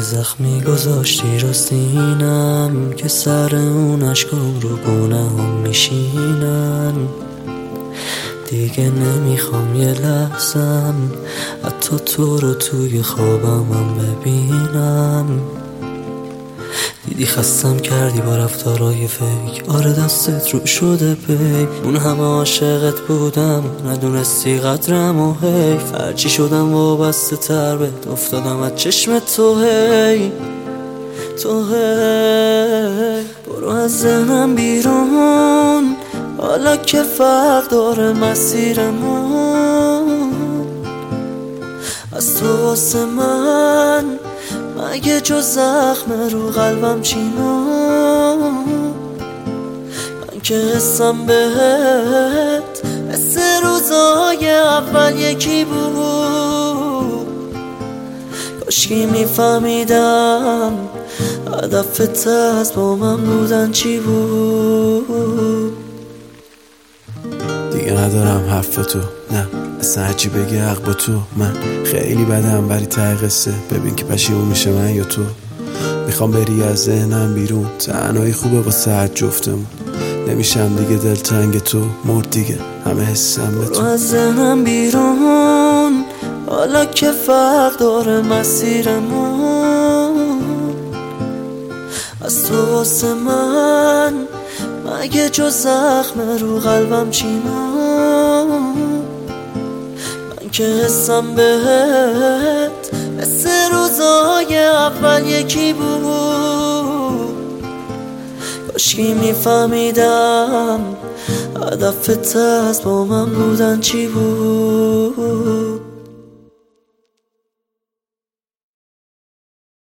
زخمی گذاشتی رو سینم که سر اون اشکام رو گناهم میشینن. دیگه نمیخوام یه لحظم حتی تو رو توی خوابم هم ببینم. دیدی خستم کردی با رفتارای فیک، آره دستت رو شده پیک. اون همه عاشقت بودم ندونستی قدرم و حیف. هرچی شدم وابسته تر بهت افتادم از چشم تو هی تو هی. برو از ذهنم بیرون حالا که فرق داره مسیرمون. از تو واسه من مگه جز زخم رو قلبم چینا. من که حسم بهت حس روزای اول یکی بود. کاشکی میفهمیدم هدفت از با من بودن چی بود. دیگه ندارم حرف تو، نه اصلا هرچی بگی حق با تو. من خیلی بدم ولی ته قصه ببین که پشیمون میشه من یا تو. میخوام بری از ذهنم بیرون، تنهایی خوبه واسه هر جفتمون. نمیشم دیگه دلتنگ تو، مرد دیگه همه حسم به تو. از ذهنم بیرون حالا که فرق داره مسیرمون. از تو واسه من مگه جز زخم رو قلبم چینا. من که حسم بهت حس روزای اول یکی بود. کاشکی میفهمیدم هدفت از با من بودن چی بود.